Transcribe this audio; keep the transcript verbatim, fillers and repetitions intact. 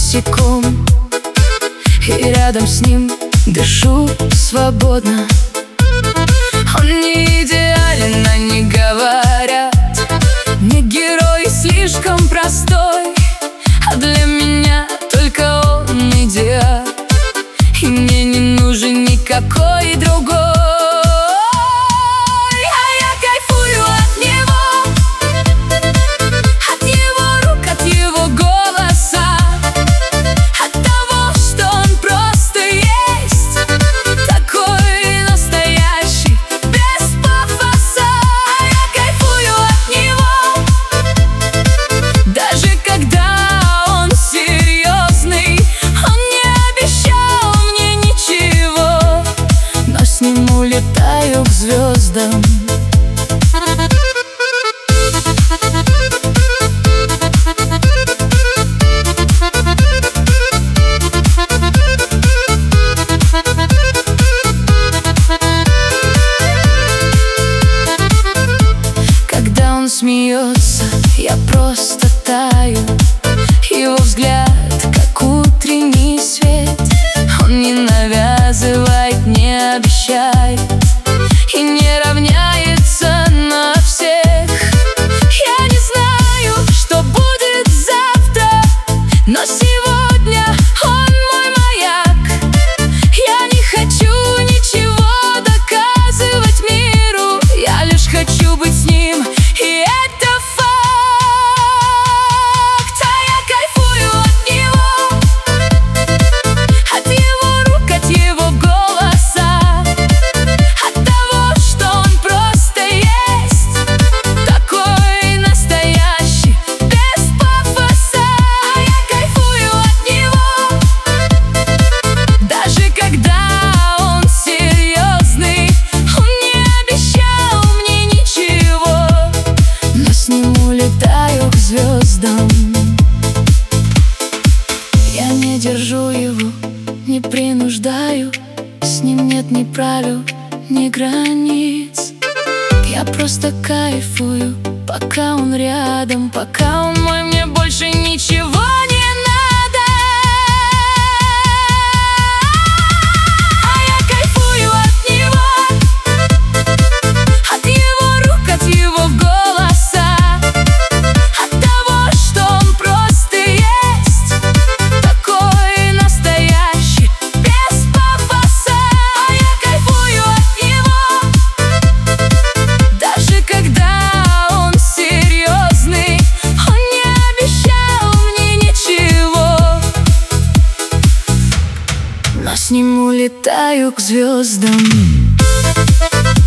босиком, и рядом с ним дышу свободно. Он не идеален, они говорят, не герой, слишком простой, а для меня только он идеал, и мне не нужен никакой другой. Улетаю к звездам. Когда он смеется, я просто таю. Его взгляд, как утренний свет. Он не навязывает, не обещает и не равняется на всех. Я не знаю, что будет завтра, но сегодня он мой маяк. Я не хочу ничего доказывать миру, я лишь хочу быть с ним, и это факт. А я кайфую от него, от его рук, от его голоса, от того, что он просто есть, такой настоящий, без пафоса. А я кайфую от него, даже когда он серьезный. Он не обещал мне ничего, но с ним улетаю к звездам. Я не держу его, не принуждаю, с ним нет ни правил, ни границ. Я просто кайфую, пока он рядом, пока он мой, мне больше ничего не надо. А я кайфую от него, от его рук, от его голоса, от того, что он просто есть, такой настоящий, без пафоса. А я кайфую от него, даже когда он серьезный. Он не обещал мне ничего, но с ним улетаю к звездам.